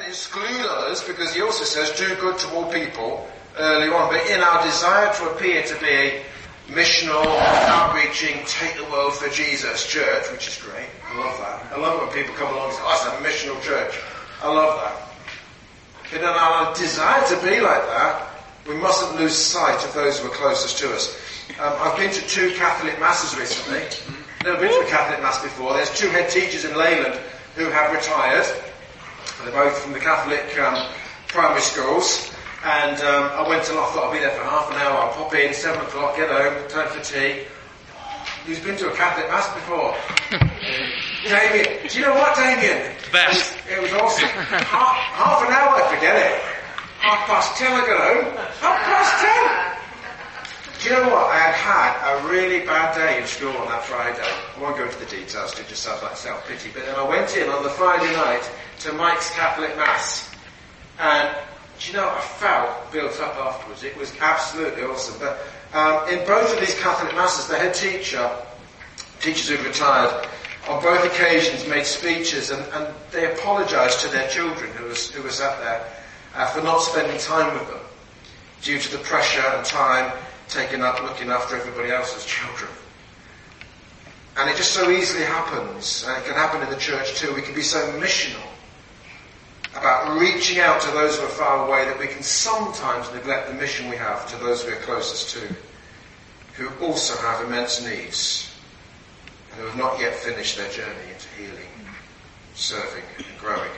exclude others, because he also says, do good to all people early on. But in our desire to appear to be a missional, outreaching, take the world for Jesus church, which is great. I love that. I love it when people come along and say, oh, it's a missional church. I love that. But in our desire to be like that, we mustn't lose sight of those who are closest to us. I've been to 2 Catholic masses recently. Never been to a Catholic mass before. There's 2 head teachers in Leyland who have retired. They're both from the Catholic primary schools. And I went along, I thought I'll be there for half an hour. I'll pop in, 7 o'clock, get home, time for tea. Who's been to a Catholic mass before? Damien. Do you know what, Damien? Best. It was awesome. Half an hour, forget it. 10:30 I got home. 10:30. Do you know what? I had a really bad day in school on that Friday. I won't go into the details, it just sounds like self-pity. But then I went in on the Friday night to Mike's Catholic Mass. And do you know, I felt built up afterwards. It was absolutely awesome. But in both of these Catholic Masses, the head teachers who've retired, on both occasions made speeches, and they apologised to their children who were sat there for not spending time with them due to the pressure and time taken up looking after everybody else's children. And it just so easily happens, and it can happen in the church too. We can be so missional about reaching out to those who are far away that we can sometimes neglect the mission we have to those we are closest to, who also have immense needs and who have not yet finished their journey into healing, serving and growing.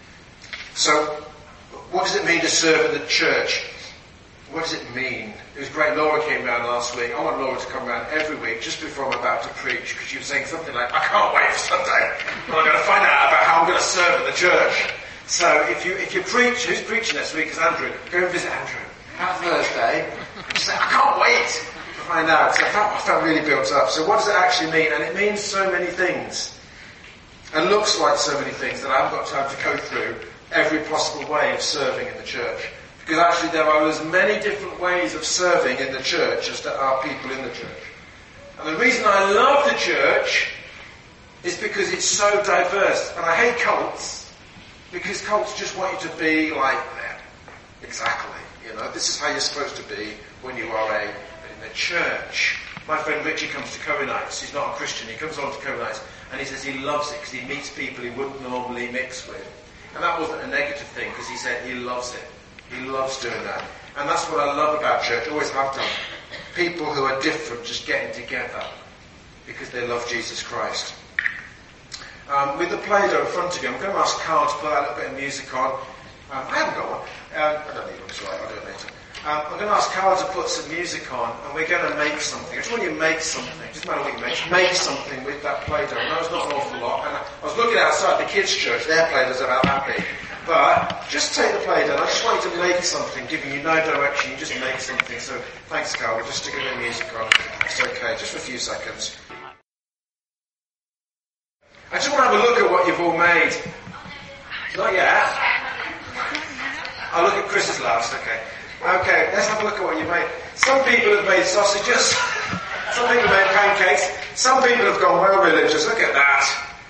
So, what does it mean to serve in the church? What does it mean? It was great. Laura came round last week. I want Laura to come round every week just before I'm about to preach, because she was saying something like, I can't wait for Sunday. Well, I'm going to find out about how I'm going to serve in the church. So if you preach, who's preaching next week is Andrew. Go and visit Andrew. That Thursday. Just say, I can't wait to find out. So I felt really built up. So what does it actually mean? And it means so many things. And looks like so many things that I haven't got time to go through every possible way of serving in the church. Because actually there are as many different ways of serving in the church as there are people in the church. And the reason I love the church is because it's so diverse. And I hate cults, because cults just want you to be like them. Exactly. You know, this is how you're supposed to be when you are in the church. My friend Richie comes to Co-nights. He's not a Christian. He comes on to Co-nights and he says he loves it because he meets people he wouldn't normally mix with. And that wasn't a negative thing, because he said he loves it. He loves doing that. And that's what I love about church, always have done. People who are different just getting together because they love Jesus Christ. With the Play-Doh in front of you, I'm going to ask Carl to put a little bit of music on. I haven't got one. I don't need one, it's all right, I'll do it later. I'm going to ask Carl to put some music on, and we're going to make something. I just want you to make something. It doesn't matter what you make something with that Play-Doh. I know it's not an awful lot. And I was looking outside the kids' church, their Play-Dohs are about that big. But just take the Play-Doh, and I just want you to make something, giving you no direction. You just make something. So thanks, Carl. We'll just stick a bit of music on. It's okay, just for a few seconds. I just want to have a look at what you've all made. Not yet. I'll look at Chris's last, okay. Okay, let's have a look at what you've made. Some people have made sausages. Some people have made pancakes. Some people have gone well religious. Look at that.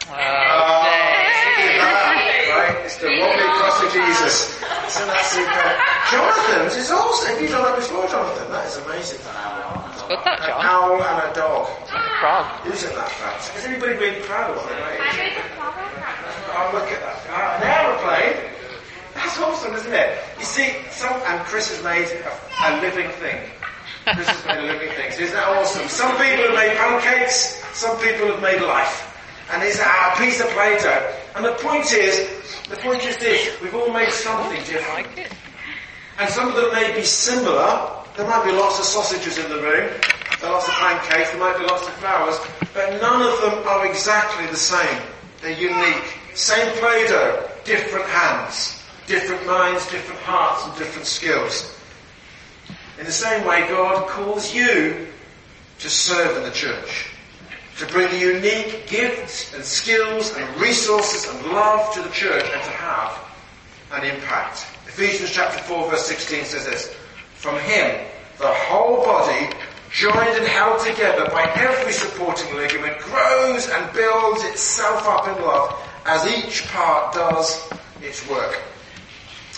Right? It's the wobbly cross of Jesus. So that's super. Jonathan's is also. Have you done that before, Jonathan? That is amazing. It's good, that, John. An owl and a dog. Frog. Isn't that fact? Is anybody really proud of what they made? Oh, look at that. An aeroplane. That's awesome, isn't it? You see, and Chris has made a living thing. Chris has made a living thing. So isn't that awesome? Some people have made pancakes, some people have made life. And it's a piece of Play-Doh. And the point is this, we've all made something different. And some of them may be similar. There might be lots of sausages in the room, there are lots of pancakes, there might be lots of flowers, but none of them are exactly the same. They're unique. Same Play-Doh, different hands. Different minds, different hearts, and different skills. In the same way, God calls you to serve in the church, to bring unique gifts and skills and resources and love to the church, and to have an impact. Ephesians chapter 4 verse 16 says this, from him, the whole body, joined and held together by every supporting ligament, grows and builds itself up in love as each part does its work.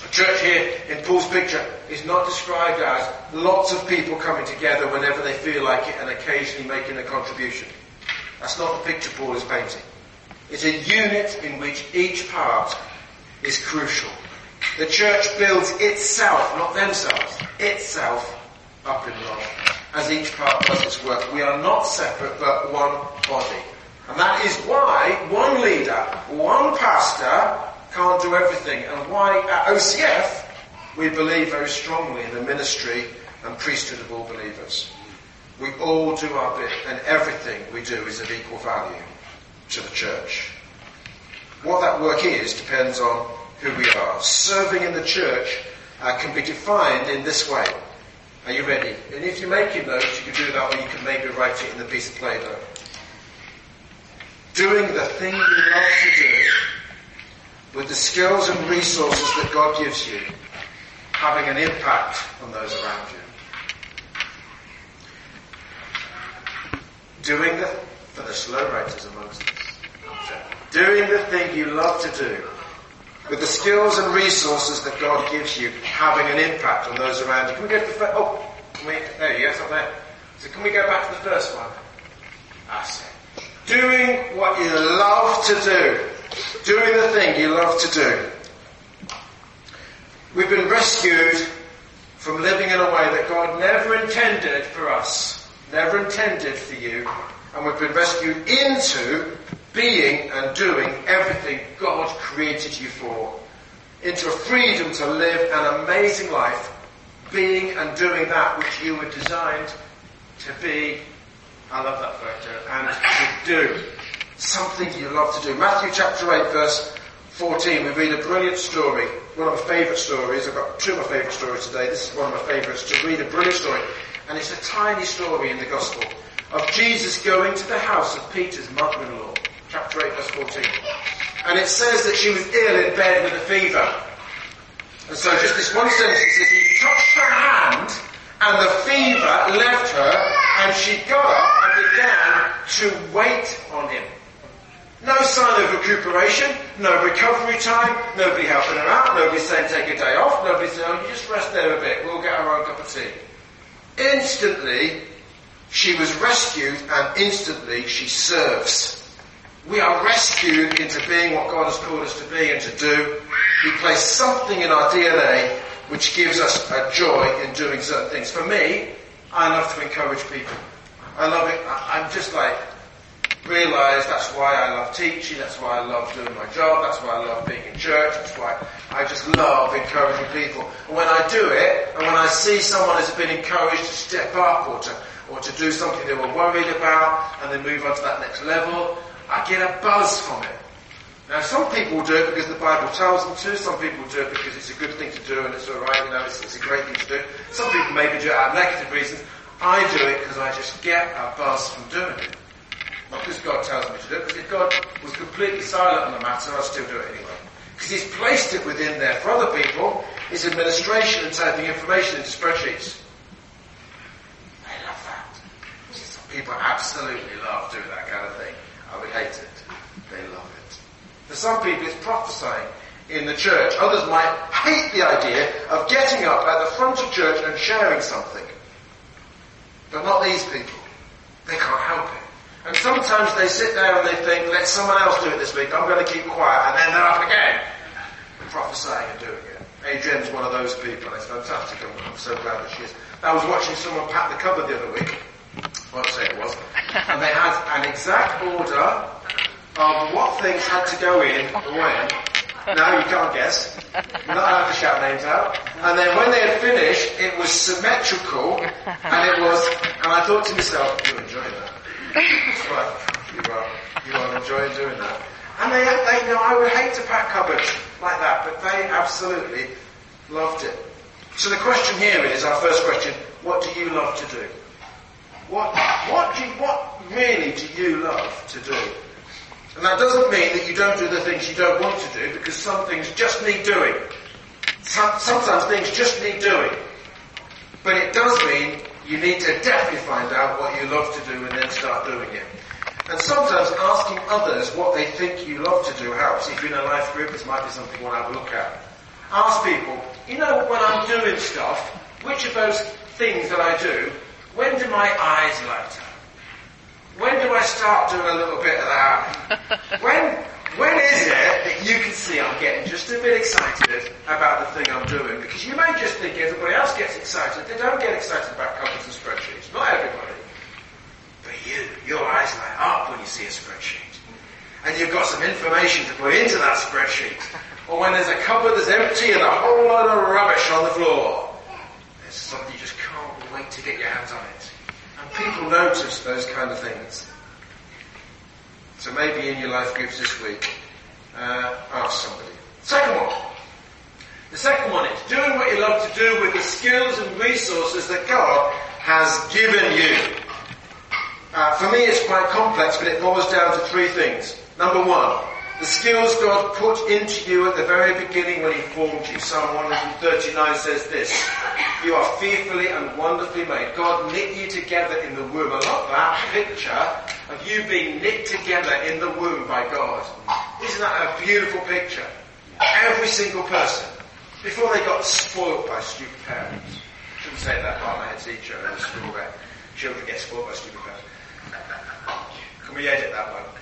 The church here in Paul's picture is not described as lots of people coming together whenever they feel like it and occasionally making a contribution. That's not the picture Paul is painting. It's a unit in which each part is crucial. The church builds itself, not themselves, itself up in love as each part does its work. We are not separate but one body. And that is why one leader, one pastor can't do everything, and why at OCF we believe very strongly in the ministry and priesthood of all believers. We all do our bit, and everything we do is of equal value to the church. What that work is depends on who we are. Serving in the church can be defined in this way. Are you ready? And if you're making notes, you can do that, or you can maybe write it in the piece of Play-Doh. Doing the thing you love to do with the skills and resources that God gives you, having an impact on those around you. Doing the, for the slow writers amongst us, doing the thing you love to do with the skills and resources that God gives you, having an impact on those around you. Can we go to the first? Oh, there you go, it's up there. So can we go back to the first one? That's it. Doing what you love to do. Doing the thing you love to do. We've been rescued from living in a way that God never intended for us, never intended for you, and we've been rescued into being and doing everything God created you for, into a freedom to live an amazing life, being and doing that which you were designed to be. I love that photo. And to do something you love to do. Matthew chapter 8 verse 14, we read a brilliant story. One of my favourite stories. I've got two of my favourite stories today. This is one of my favourites, to read a brilliant story. And it's a tiny story in the Gospel of Jesus going to the house of Peter's mother-in-law. Chapter 8 verse 14. And it says that she was ill in bed with a fever. And so just this one sentence, it says he touched her hand and the fever left her and she got up and began to wait on him. No sign of recuperation, no recovery time, nobody helping her out, nobody saying take a day off, nobody saying, oh, you just rest there a bit, we'll get our own cup of tea. Instantly, she was rescued and instantly she serves. We are rescued into being what God has called us to be and to do. He placed something in our DNA which gives us a joy in doing certain things. For me, I love to encourage people. I love it. I'm just like, realise that's why I love teaching, that's why I love doing my job, that's why I love being in church, that's why I just love encouraging people. And when I do it, and when I see someone has been encouraged to step up or to do something they were worried about, and then move on to that next level, I get a buzz from it. Now, some people do it because the Bible tells them to. Some people do it because it's a good thing to do and it's alright, it's a great thing to do. Some people maybe do it out of negative reasons. I do it because I just get a buzz from doing it. Not because God tells me to do it, because if God was completely silent on the matter, I'd still do it anyway. Because He's placed it within there for other people. It's administration and typing information into spreadsheets. They love that. Some people absolutely love doing that kind of thing. I would hate it. They love it. For some people it's prophesying in the church. Others might hate the idea of getting up at the front of church and sharing something. But not these people. They can't help it. And sometimes they sit there and they think, let someone else do it this week, I'm going to keep quiet, and then they're up again, prophesying and doing it. Adrienne's one of those people, it's fantastic, I'm so glad that she is. I was watching someone pack the cupboard the other week, well, I'd say it was, and they had an exact order of what things had to go in, when. No, you can't guess. You're not allowed to shout names out. And then when they had finished, it was symmetrical, and I thought to myself, you're enjoying that. That's right. You are enjoying doing that. And they know I would hate to pack cupboards like that, but they absolutely loved it. So the question here is, our first question, what do you love to do? What really do you love to do? And that doesn't mean that you don't do the things you don't want to do, because some things just need doing. Sometimes things just need doing. But it does mean you need to definitely find out what you love to do and then start doing it. And sometimes asking others what they think you love to do helps. If you're in a life group, this might be something you want to have a look at. Ask people, when I'm doing stuff, which of those things that I do, when do my eyes light up? When do I start doing a little bit of that? When is it that you can see I'm getting just a bit excited about the thing I'm doing? Because you may just think everybody else gets excited. They don't get excited about covers and spreadsheets. Not everybody. But your eyes light up when you see a spreadsheet. And you've got some information to put into that spreadsheet. Or when there's a cupboard that's empty and a whole load of rubbish on the floor. There's something you just can't wait to get your hands on it. And people notice those kind of things. So maybe in your life groups this week, ask somebody. Second one. The second one is doing what you love to do with the skills and resources that God has given you. For me it's quite complex, but it boils down to three things. Number one, the skills God put into you at the very beginning when He formed you. Psalm 139 says this, you are fearfully and wonderfully made. God knit you together in the womb. I love that picture of you being knit together in the womb by God. Isn't that a beautiful picture? Every single person, before they got spoilt by stupid parents. Shouldn't say that, I'm a head teacher in a school where children get spoilt by stupid parents. Can we edit that one?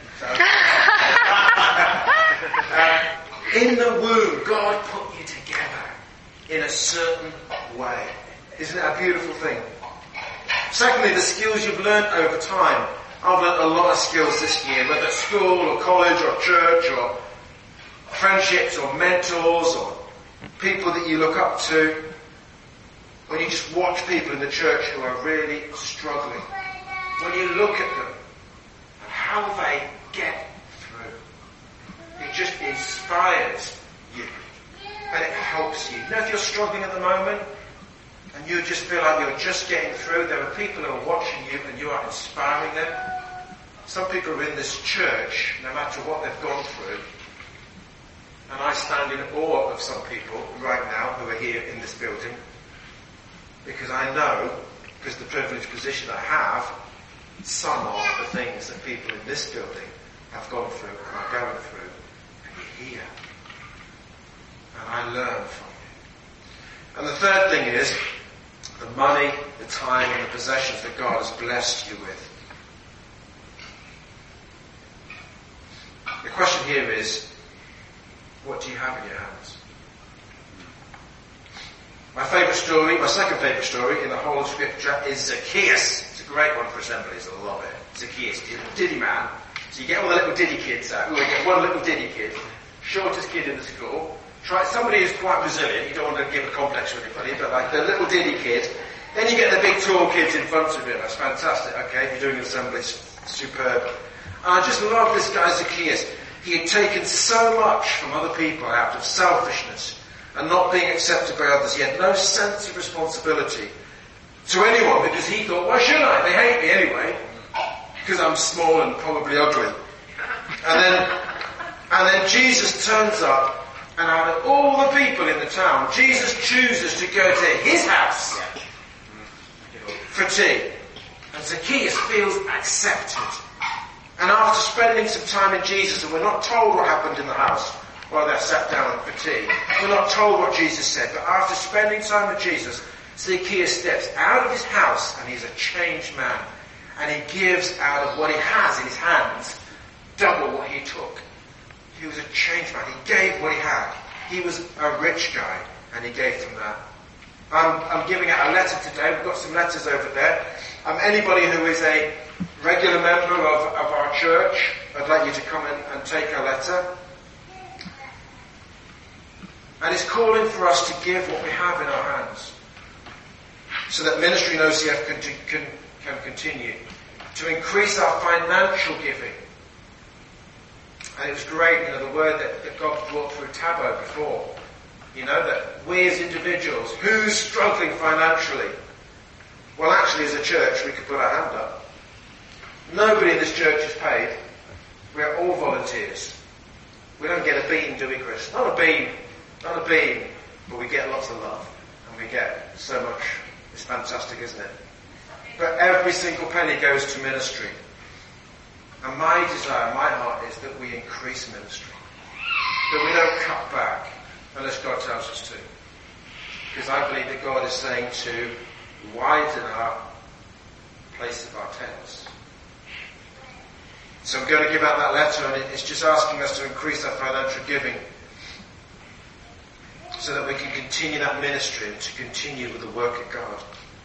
In the womb, God put you together in a certain way. Isn't that a beautiful thing? Secondly, the skills you've learned over time. I've learned a lot of skills this year, whether at school or college or church or friendships or mentors or people that you look up to. When you just watch people in the church who are really struggling. When you look at them and how they get through. It just inspires you. And it helps you. If you're struggling at the moment and you just feel like you're just getting through, there are people who are watching you and you are inspiring them. Some people are in this church, no matter what they've gone through. And I stand in awe of some people right now who are here in this building. Because I know, because of the privileged position I have, some of the things that people in this building have gone through and are going through. And you're here. And I learn from you. And the third thing is the money, the time and the possessions that God has blessed you with. The question here is, what do you have in your hands? My second favourite story in the whole of Scripture is Zacchaeus. It's a great one for assemblies, I love it. Zacchaeus, he's a diddy man. So you get all the little diddy kids out. You get one little diddy kid, shortest kid in the school. Try somebody who's quite resilient. You don't want to give a complex to anybody, but like the little diddy kid. Then you get the big tall kids in front of him. That's fantastic. Okay, if you're doing an assembly, it's superb. And I just love this guy Zacchaeus. He had taken so much from other people out of selfishness and not being accepted by others. He had no sense of responsibility to anyone because he thought, why should I? They hate me anyway because I'm small and probably ugly. And then Jesus turns up, and out of all the people in the town, Jesus chooses to go to his house for tea. And Zacchaeus feels accepted. And after spending some time in Jesus, and we're not told what happened in the house while they sat down for tea, we're not told what Jesus said, but after spending time with Jesus, Zacchaeus steps out of his house and he's a changed man. And he gives out of what he has in his hands double what he took. He was a changed man. He gave what he had. He was a rich guy and he gave from that. I'm giving out a letter today. We've got some letters over there. Anybody who is a regular member of our church, I'd like you to come in and take a letter. And it's calling for us to give what we have in our hands so that ministry in OCF can continue, to increase our financial giving. And it was great, the word that God brought through Tabo before, that we as individuals, who's struggling financially? Well, actually, as a church, we could put our hand up. Nobody in this church is paid. We're all volunteers. We don't get a bean, do we, Chris? Not a bean, but we get lots of love. And we get so much. It's fantastic, isn't it? But every single penny goes to ministry. And my desire, my heart is that we increase ministry. That we don't cut back. unless God tells us to. Because I believe that God is saying to widen our place of our tents. So I'm going to give out that letter, and it's just asking us to increase our financial giving so that we can continue that ministry and to continue with the work of God.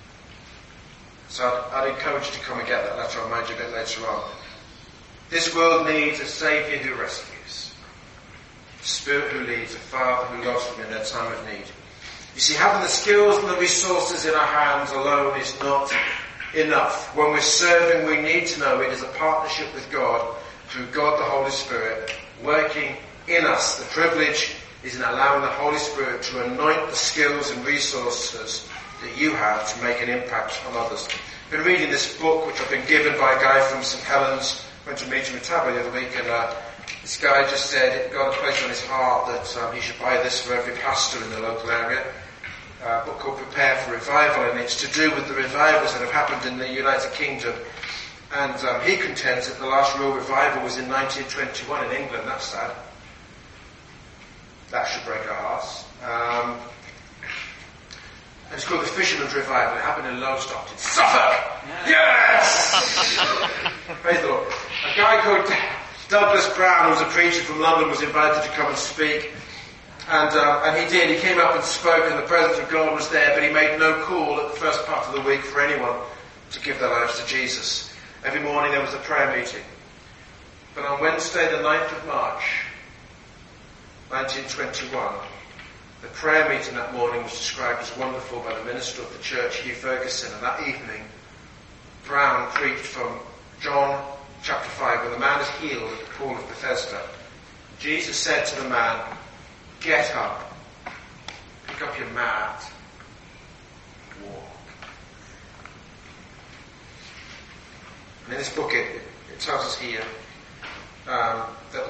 So I'd encourage you to come and get that letter. I'll remind you a bit later on. This world needs a Saviour who rescues, a Spirit who leads, a Father who loves them in their time of need. You see, having the skills and the resources in our hands alone is not enough. When we're serving, we need to know it is a partnership with God, through God the Holy Spirit, working in us. The privilege is in allowing the Holy Spirit to anoint the skills and resources that you have to make an impact on others. I've been reading this book, which I've been given by a guy from St. Helens. Went to a meeting with Tabby the other week, and this guy just said God had placed on his heart that he should buy this for every pastor in the local area. A book called Prepare for Revival, and it's to do with the revivals that have happened in the United Kingdom. And he contends that the last real revival was in 1921 in England. That's sad. That should break our hearts. And it's called the Fisherman's Revival. It happened in Lowestoft in Suffolk. Yes! Praise the Lord. A guy called Douglas Brown, who was a preacher from London, was invited to come and speak. And he did. He came up and spoke, and the presence of God was there, but he made no call at the first part of the week for anyone to give their lives to Jesus. Every morning there was a prayer meeting. But on Wednesday, the 9th of March, 1921, the prayer meeting that morning was described as wonderful by the minister of the church, Hugh Ferguson, and that evening, Brown preached from John chapter 5, when the man is healed at the pool of Bethesda. Jesus said to the man, "Get up, pick up your mat, walk." And in this book it tells us here that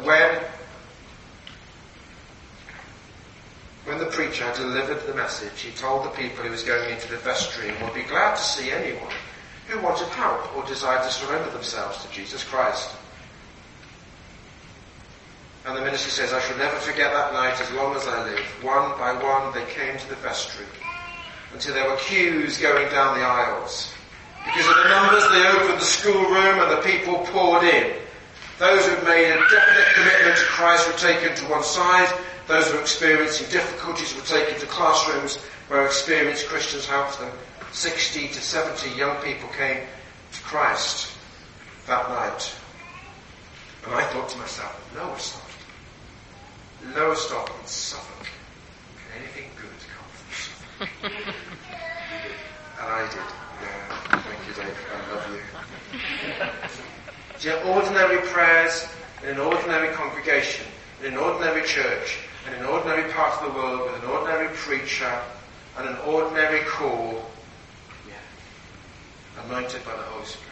when the preacher had delivered the message, he told the people he was going into the vestry and would be glad to see anyone who wanted help or desired to surrender themselves to Jesus Christ. And the minister says, "I shall never forget that night as long as I live. One by one they came to the vestry until there were queues going down the aisles. Because of the numbers, they opened the schoolroom and the people poured in. Those who made a definite commitment to Christ were taken to one side. Those who were experiencing difficulties were taken to classrooms where experienced Christians helped them. 60 to 70 young people came to Christ that night." And I thought to myself, Lowestoft in Suffolk. Can anything good come from Suffolk? And I did. Yeah, thank you, Dave. I love you. Do you have ordinary prayers in an ordinary congregation, in an ordinary church, in an ordinary part of the world, with an ordinary preacher and an ordinary call, anointed by the Holy Spirit?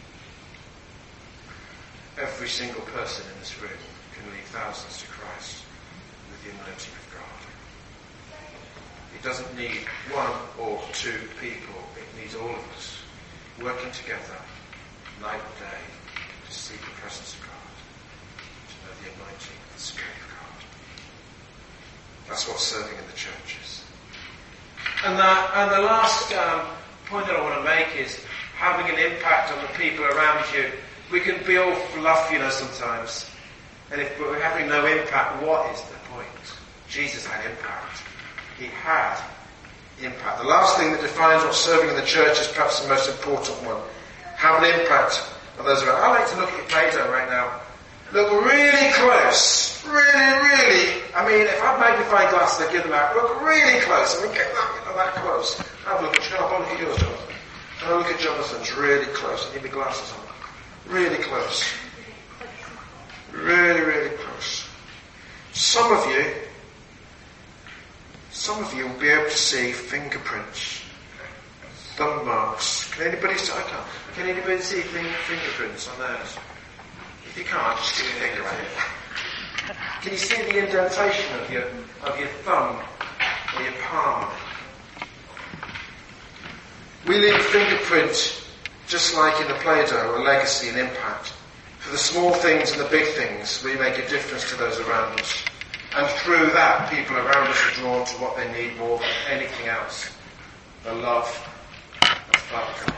Every single person in this room can lead thousands to Christ with the anointing of God. It doesn't need one or two people. It needs all of us working together night and day to seek the presence of God, to know the anointing of the Spirit of God. That's what serving in the church is. And the last point that I want to make is having an impact on the people around you. We can be all fluff, sometimes. And if we're having no impact, what is the point? Jesus had impact. He had impact. The last thing that defines what serving in the church is perhaps the most important one. Have an impact on those around. I like to look at your Play-Doh right now. Look really close. Really. I mean, if I magnify glasses, I give them out. Look really close. I mean, get that close. Have a look at yours, Jonathan. And I look at Jonathan's really close. I need my glasses on. Really close. Really close. Some of you will be able to see fingerprints, thumb marks. Can anybody see? I can't. Can anybody see fingerprints on theirs? If you can't, just stick your finger at it. Can you see the indentation of your thumb or your palm? We leave a fingerprint, just like in the Play-Doh, a legacy and impact. For the small things and the big things, we make a difference to those around us. And through that, people around us are drawn to what they need more than anything else. The love of Father God.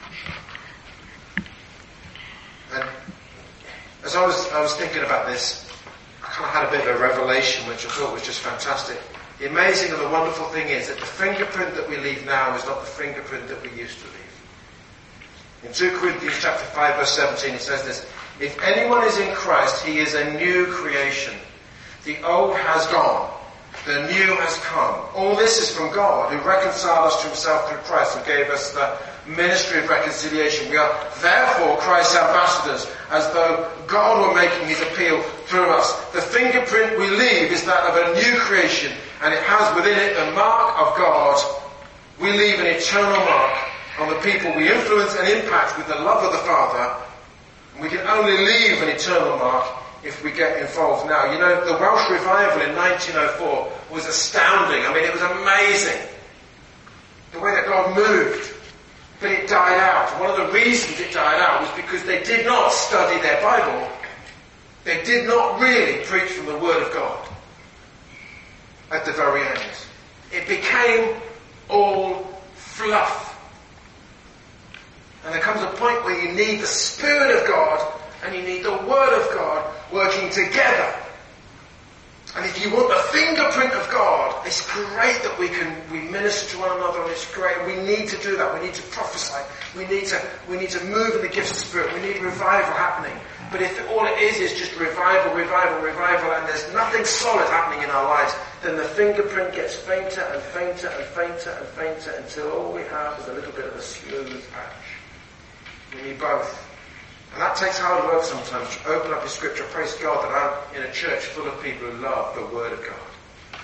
And as I was thinking about this, I kind of had a bit of a revelation which I thought was just fantastic. The amazing and the wonderful thing is that the fingerprint that we leave now is not the fingerprint that we used to leave. In 2 Corinthians chapter 5 verse 17 it says this, if anyone is in Christ, he is a new creation. The old has gone, the new has come. All this is from God, who reconciled us to himself through Christ and gave us the ministry of reconciliation. We are therefore Christ's ambassadors, as though God were making his appeal through us. The fingerprint we leave is that of a new creation, and it has within it the mark of God. We leave an eternal mark on the people we influence and impact with the love of the Father. And we can only leave an eternal mark if we get involved now. You know, the Welsh revival in 1904 was astounding. I mean, it was amazing. The way that God moved. But it died out. One of the reasons it died out was because they did not study their Bible. They did not really preach from the Word of God. At the very end. It became all fluff. And there comes a point where you need the Spirit of God and you need the Word of God working together. And if you want the fingerprint of God, it's great that we minister to one another, and it's great. We need to do that. We need to prophesy. We need to move in the gifts of the Spirit. We need revival happening. But if all it is just revival, and there's nothing solid happening in our lives, then the fingerprint gets fainter and fainter and fainter and fainter until all we have is a little bit of a smooth patch. We need both. And that takes hard work sometimes to open up your scripture. Praise God that I'm in a church full of people who love the Word of God.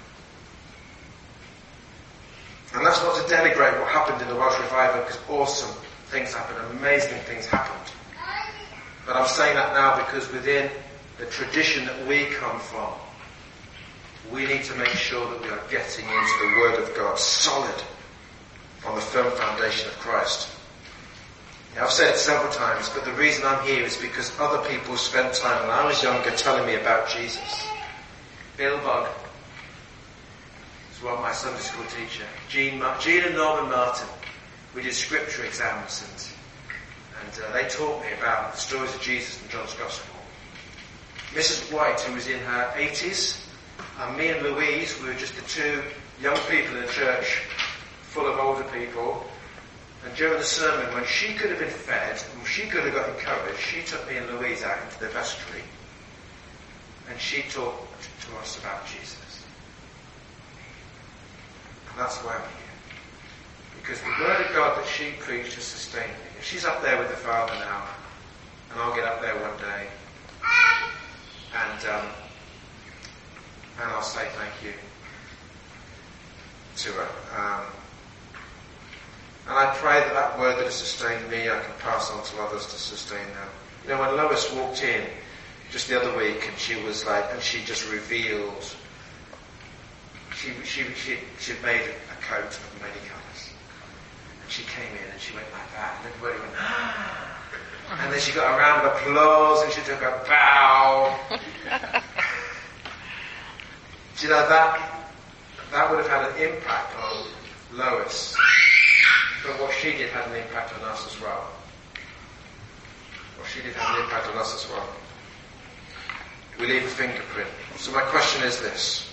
And that's not to denigrate what happened in the Welsh revival, because awesome things happened, amazing things happened. But I'm saying that now because within the tradition that we come from, we need to make sure that we are getting into the Word of God solid on the firm foundation of Christ. Now, I've said it several times, but the reason I'm here is because other people spent time when I was younger telling me about Jesus. Bill Bugg was my Sunday school teacher. Jean and Norman Martin. We did scripture exams and they taught me about the stories of Jesus in John's Gospel. Mrs. White, who was in her 80s, and me and Louise, we were just the two young people in a church full of older people. And during the sermon, when she could have been fed, and she could have got encouraged, she took me and Louise out into the vestry. And she talked to us about Jesus. And that's why I'm here. Because the Word of God that she preached has sustained me. If she's up there with the Father now, and I'll get up there one day, and I'll say thank you to her. And I pray that that word that has sustained me, I can pass on to others to sustain them. You know, when Lois walked in just the other week, and she was like, and she just revealed, she'd made a coat of many colours. And she came in and she went like that, and everybody went, ah. And then she got a round of applause, and she took a bow. Do you know, that would have had an impact on Lois. But what she did had an impact on us as well. We leave a fingerprint. So my question is this.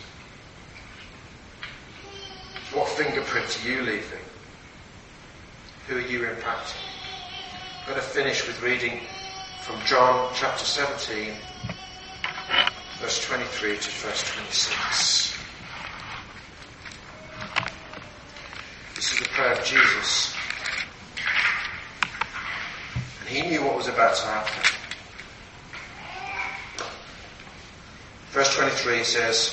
What fingerprint are you leaving? Who are you impacting? I'm going to finish with reading from John chapter 17, verse 23 to verse 26. This is the prayer of Jesus. And he knew what was about to happen. Verse 23 says,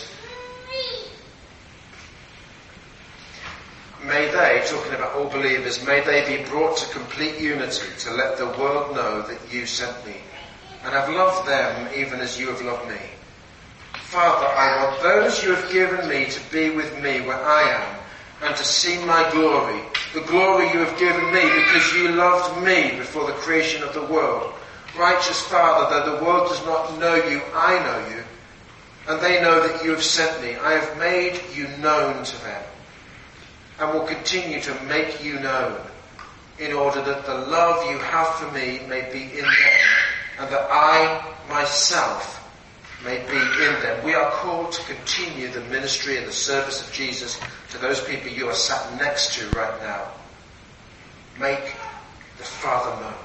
may they, talking about all believers, may they be brought to complete unity to let the world know that you sent me and have loved them even as you have loved me. Father, I want those you have given me to be with me where I am, and to see my glory, the glory you have given me because you loved me before the creation of the world. Righteous Father, though the world does not know you, I know you. and they know that you have sent me. I have made you known to them, and will continue to make you known, in order that the love you have for me may be in them, and that I myself may be in them. We are called to continue the ministry and the service of Jesus to those people you are sat next to right now. Make the Father known.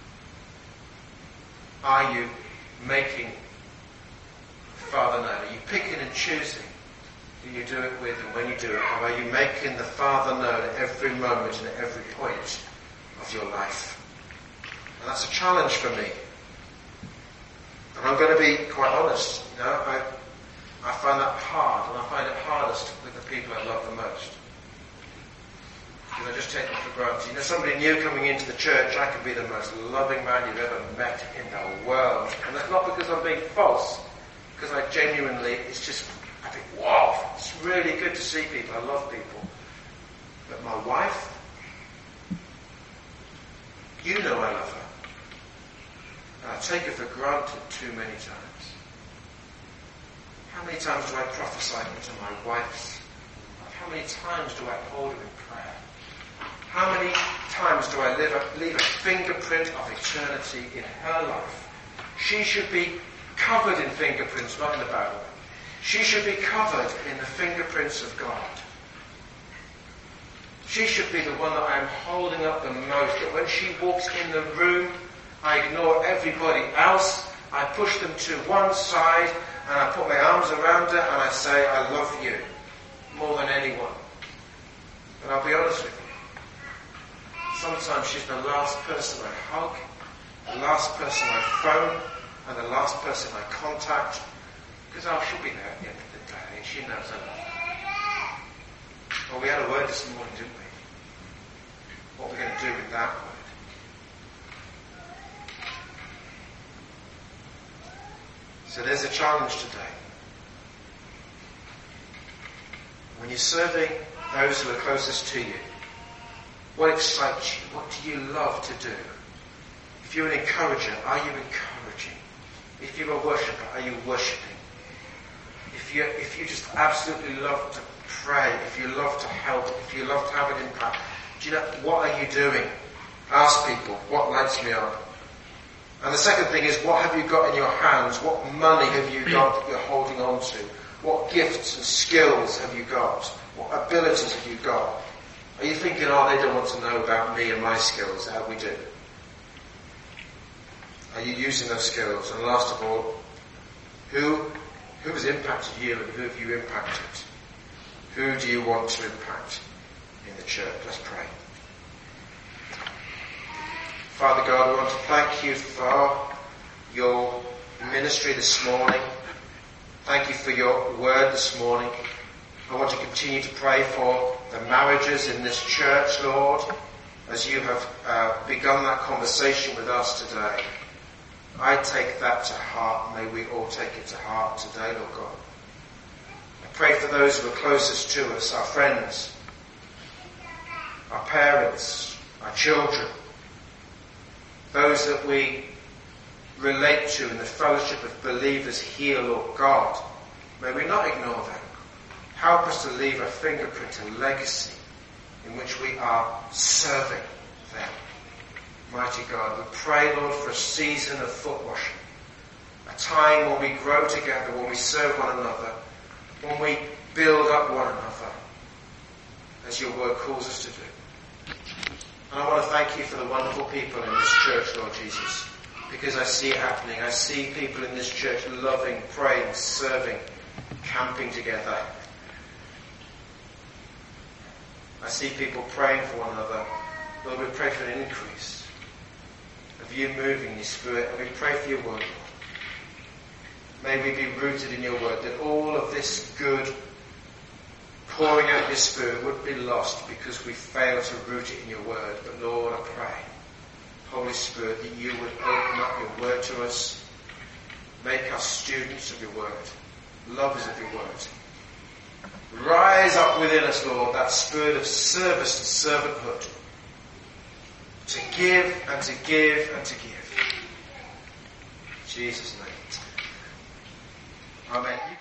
Are you making the Father known? Are you picking and choosing who you do it with and when you do it? Or are you making the Father known at every moment and at every point of your life? And that's a challenge for me. And I'm going to be quite honest, I find that hard, and I find it hardest with the people I love the most. Because I just take them for granted. Somebody new coming into the church, I could be the most loving man you've ever met in the world. And that's not because I'm being false, because I genuinely, I think, wow, it's really good to see people, I love people. But my wife, you know I love her. And I take her for granted too many times. How many times do I prophesy into my wife's life? How many times do I hold her in prayer? How many times do I leave a fingerprint of eternity in her life? She should be covered in fingerprints, not in a bad way. She should be covered in the fingerprints of God. She should be the one that I am holding up the most. That when she walks in the room, I ignore everybody else. I push them to one side and I put my arms around her and I say, I love you more than anyone. But I'll be honest with you. Sometimes she's the last person I hug, the last person I phone, and the last person I contact. Because she'll be there at the end of the day and she knows I love her. Well, we had a word this morning, didn't we? What we're going to do with that word. So there's a challenge today. When you're serving those who are closest to you, what excites you? What do you love to do? If you're an encourager, are you encouraging? If you're a worshipper, are you worshipping? If you just absolutely love to pray, if you love to help, if you love to have an impact, do you know, what are you doing? Ask people, what lights me up? And the second thing is, what have you got in your hands? What money have you got that you're holding on to? What gifts and skills have you got? What abilities have you got? Are you thinking, they don't want to know about me and my skills? How we do? Are you using those skills? And last of all, who has impacted you and who have you impacted? Who do you want to impact in the church? Let's pray. Father God, we want to thank you for your ministry this morning. Thank you for your word this morning. I want to continue to pray for the marriages in this church, Lord, as you have begun that conversation with us today. I take that to heart. May we all take it to heart today, Lord God. I pray for those who are closest to us, our friends, our parents, our children, those that we relate to in the fellowship of believers here, Lord God. May we not ignore them. Help us to leave a fingerprint, a legacy in which we are serving them. Mighty God, we pray, Lord, for a season of foot washing, a time when we grow together, when we serve one another, when we build up one another, as your word calls us to do. And I want to thank you for the wonderful people in this church, Lord Jesus, because I see it happening. I see people in this church loving, praying, serving, camping together. I see people praying for one another. Lord, we pray for an increase of you moving your Spirit, and we pray for your word, Lord. May we be rooted in your word, that all of this good pouring out your Spirit wouldn't be lost because we fail to root it in your word. But Lord, I pray, Holy Spirit, that you would open up your word to us, make us students of your word, lovers of your word. Rise up within us, Lord, that spirit of service and servanthood, to give and to give and to give. In Jesus' name. Amen.